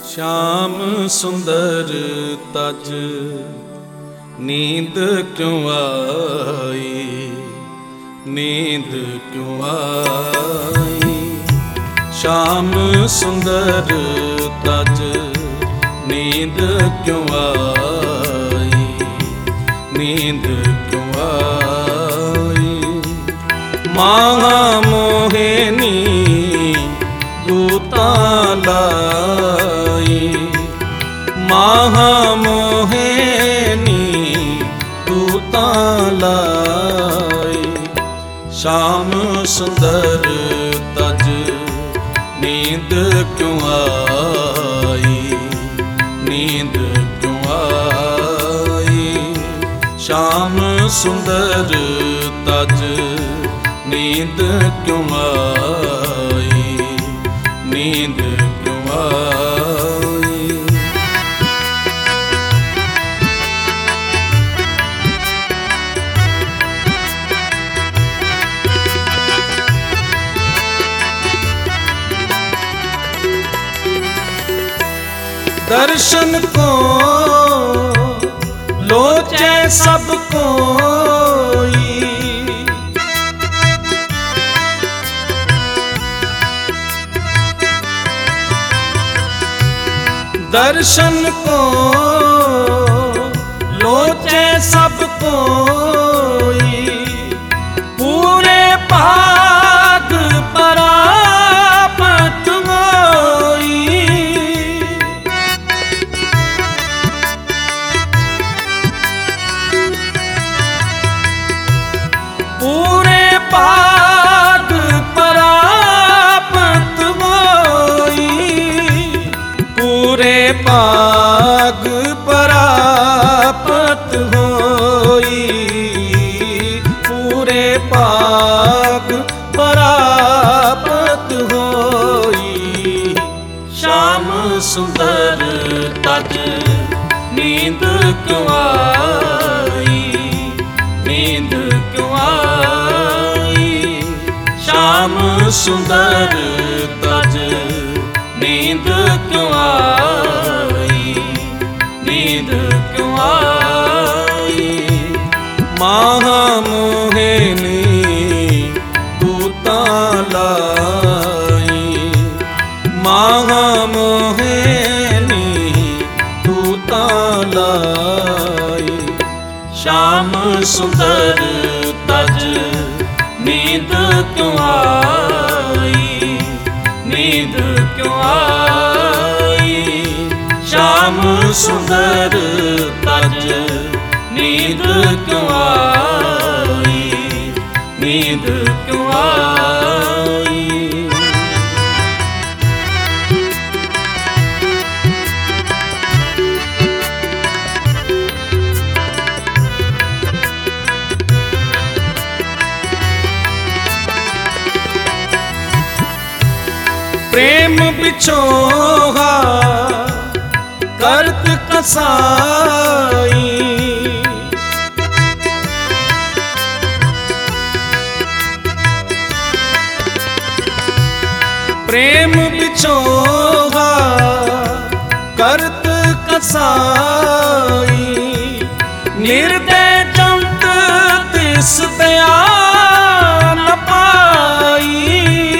श्याम सुंदर तज नींद क्यों आई, नींद क्यों आई। श्याम सुंदर तज नींद क्यों आई, नींद क्यों आई। माहा मोहिनी दूता लाई, माहा मोहिनी दूता लाई। श्याम सुंदर तज नींद क्यों आई, नींद क्यों आई। श्याम सुंदर तज नींद क्यों आई, नींद क्यों आई। दर्शन को लोचे सब कोई, दर्शन को लोचे सब कोई। पूरे पाग परापत होई, पूरे पाग परापत होई। पूरे पाग परापत होई, पूरे पाग परापत होई। श्याम सुंदर तज नींद क्यों आई, नींद क्यों आई। श्याम सुंदर तज नींद क्यों आई, नींद क्यों आई। माहा मोहिनी दूता लाई, माहा मोहिनी दूता लाई। श्याम सुंदर तज नींद क्यों आई, नींद क्यों आई। श्याम सुंदर तज नींद क्यों आई, नींद क्यों आई। प्रेम बिछोहा करत कसाई, प्रेम बिछोहा करत कसाई। निर्दय जंत तिस दया न पाई,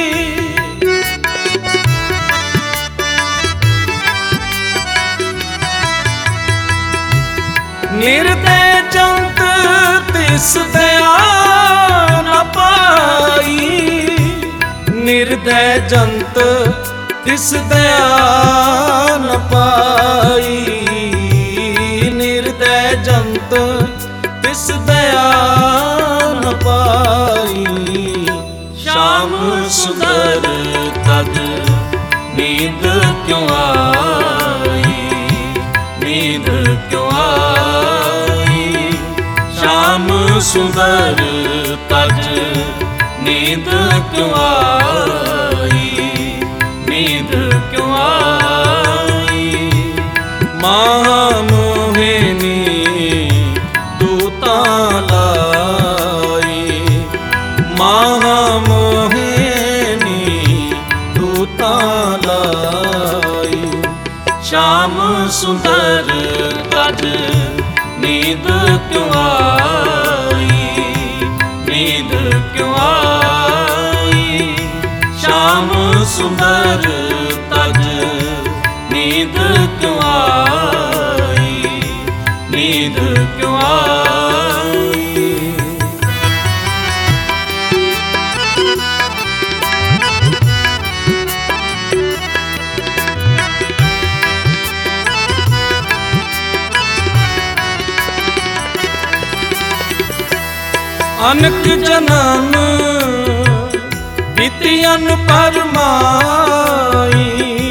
निर्दय जंत तिस दया न पाई। निर्दय जंत तिस दया न पाई, निर्दय जंत तिस दया न पाई। श्याम सुंदर तज नींद क्यों आई, नींद क्यों आई। श्याम सुंदर तज नींद क्यों आई, नींद क्यों आई। माहा मोहिनी दूता लाई, माहा मोहिनी दूता लाई। श्याम सुंदर तज नींद क्यों आई, नींद क्यों आई। श्याम सुंदर तज नींद क्यों आई, नींद क्यों आई। अनक जन्म बीतियन परमाई,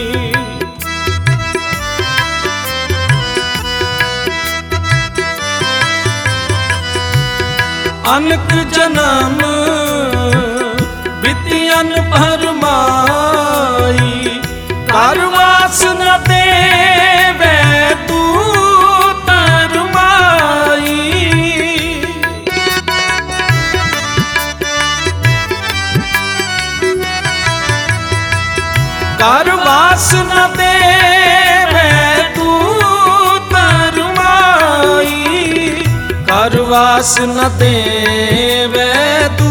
अनक जन्म बीतियन परमाई। कारवास न देवे तू तरमाई, कारवास न देवे तू तरमाई। कारवास न देवे तू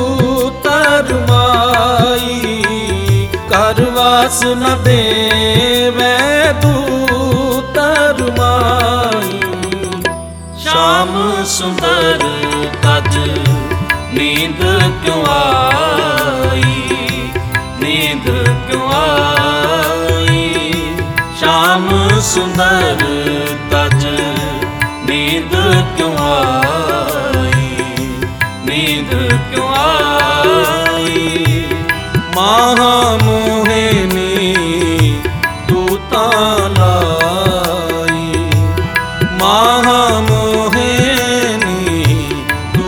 तरमाई, कारवास न देवे तू तरमाई। श्याम सुंदर तज नींद क्यों आई, नींद क्यों आई। श्याम सुंदर तज नींद क्यों आई, नींद क्यों आई। महामोहिनी तू तालाई, महामोहिनी तू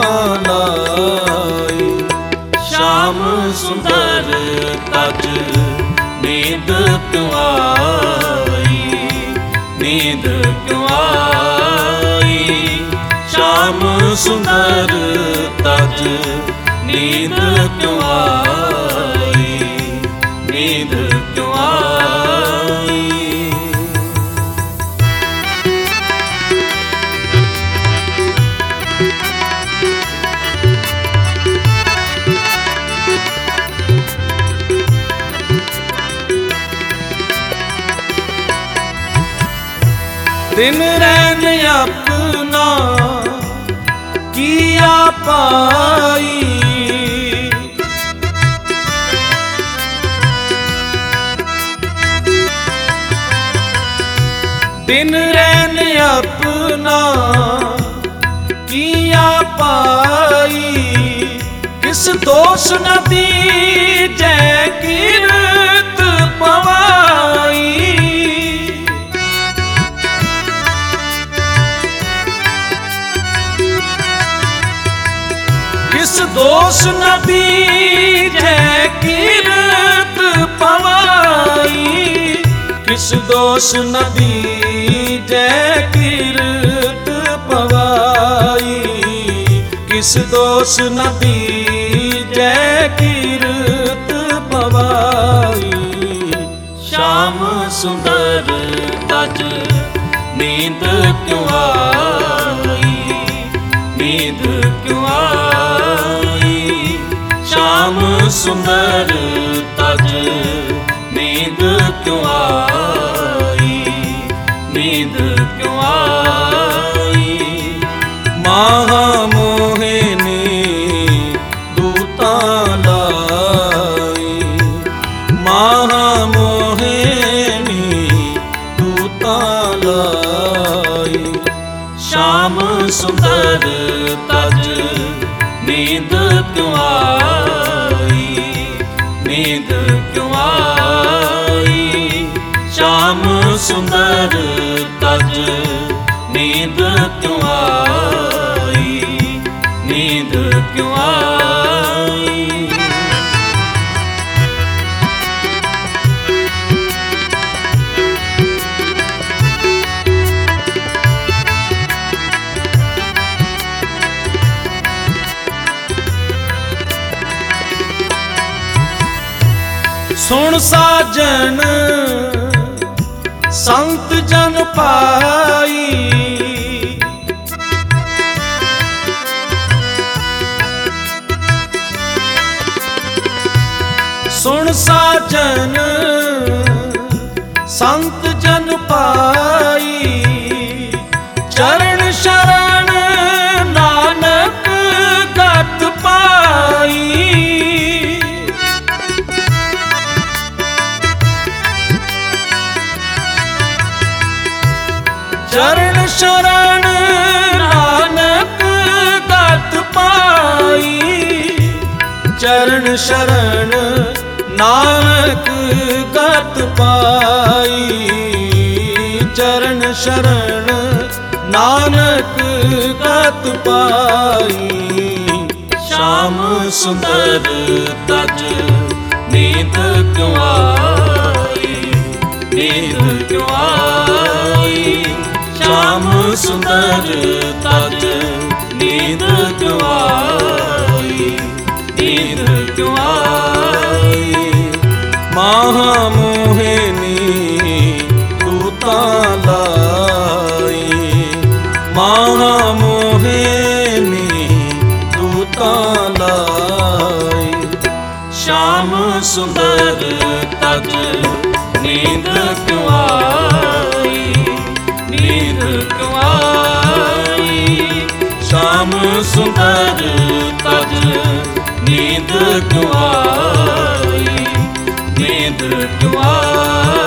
तालाई। श्याम सुंदर तज नींद क्यों आई, नींद क्यों आई। श्याम सुंदर तज नींद क्यों आई, नींद क्यों आई। दिन रैन अपना किया पाई, दिन रैन अपना किया पाई। किस दोष न दीजे कीरत पवाई, किस दोष न दीजे कीरत पवाई। किस दोष न दीजे कीरत पवाई, किस दोष न दीजे कीरत पवाई। श्याम सुंदर तज नींद क्यों आई, नींद क्यों आई। श्याम सुंदर तज नींद क्यों आई, नींद क्यों आई। महामोहिनी तू तालाई, महामोहिनी तू तालाई। श्याम सुंदर तज नींद क्यों आई, नींद क्यों आई। श्याम सुंदर तज नींद क्यों आई, नींद क्यों आई। सुन साजन ਸੰਤ ਜਨ ਪਾਈ। ਸੁਣ ਸਾਜਨ ਸੰਤ ਜਨ ਪਾਈ, ਚਰਨ ਸ਼ਰਨ ਨਾਨਕ ਗਤ ਪਾਈ। ਚਰਨ ਸ਼ਰਨ ਨਾਨਕ ਗਤ ਪਾਈ, ਚਰਨ ਸ਼ਰਨ ਨਾਨਕ ਗਤ ਪਾਈ, ਚਰਨ ਸ਼ਰਨ ਨਾਨਕ ਗਤ ਪਾਈ। ਸ਼ਾਮ ਸੁੰਦਰ ਤਜ ਨੀਂਦ ਕਿਉਂ ਆਈ, ਨੀਂਦ ਕਿਉਂ ਆਈ। ਸ਼ਾਮ ਸੁੰਦਰ ਤਜ ਨੀਂਦ ਕਿਉਂ ਆਈ, ਨੀਂਦ ਕਿਉਂ ਆਈ। ਮਹਾ ਮੋਹਿਨੀ ਤੂੰ ਤਾਂ ਲਾਈ, ਮਹਾ ਮੋਹਿਨੀ ਤੂੰ ਤਾਂ ਲਾਈ। ਸ਼ਾਮ ਸੁੰਦਰ ਤਜ ਨੀਂਦ ਕਿਉਂ ਆਈ, ਨੀਂਦ ਕਿਉਂ ਆਈ। ਸ਼ਾਮ ਸੁੰਦਰ ਤਜ ਨੀਂਦ ਕਿਉਂ ਆਈ, ਨੀਂਦ ਕਿਉਂ ਆਈ।